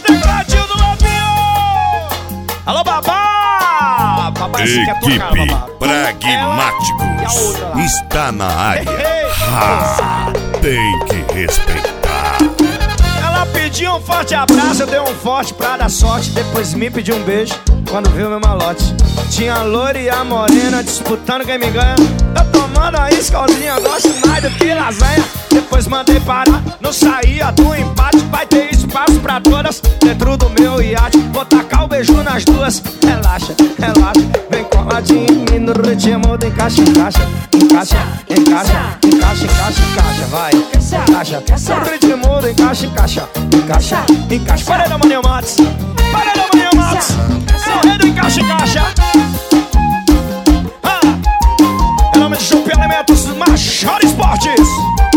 tecladinho do Lobinho. Alô, babá. Babá, esse quer tocar, Equipe babá. Pragmáticos está na área. Tem que respeitar. Ela pediu um forte abraço, eu dei um forte pra dar sorte. Depois me pediu um beijo quando viu meu malote. Tinha a loira e a morena disputando quem me ganha. Eu tomando a escolinha, gosto mais do que lasanha. Depois mandei parar, não saía do empate. Vai ter espaço pra todas dentro do meu iate. Vou tacar o beijo nas duas. Relaxa, relaxa, vem coladinho em mim no ritmo do encaixa, encaixa. Encaixa, encaixa, encaixa, encaixa, encaixa, vai. Encaixa, no ritmo do encaixa, encaixa. Encaixa, encaixa. Paredão Maninho Matos, paredão Maninho Matos. É o rei do encaixa, encaixa. É nome de Chupi Alimentos, Machado Esportes.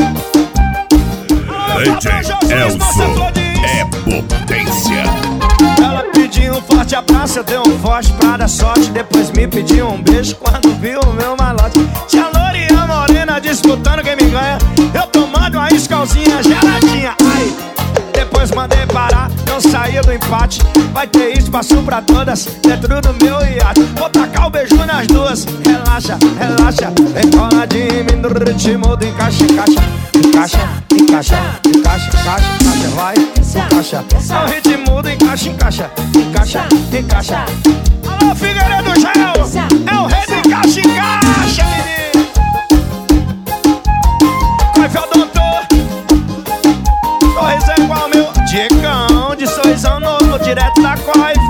DJ Elson é potência. Ela pediu um forte abraço, eu dei um forte pra dar sorte. Depois me pediu um beijo quando viu o meu malote. Tinha loira e a morena disputando quem me ganha. Eu tomando uma escalzinha geladinha. Ai, depois mandei parar, não saía do empate. Vai ter espaço pra todas dentro do meu iate. Vou tacar o beijo nas duas. Relaxa, relaxa, vem coladinho em mim no ritmo do encaixa, encaixa. Encaixa, encaixa, encaixa, encaixa, encaixa, vai. Encaixa, é o ritmo do encaixa, encaixa. Encaixa, encaixa. Alô, Figueiredo Gel, é o rei do encaixa, encaixa, menino. Coifel doutor, sorriso é igual meu. Diegão de sorrisão novo, direto da Coifel.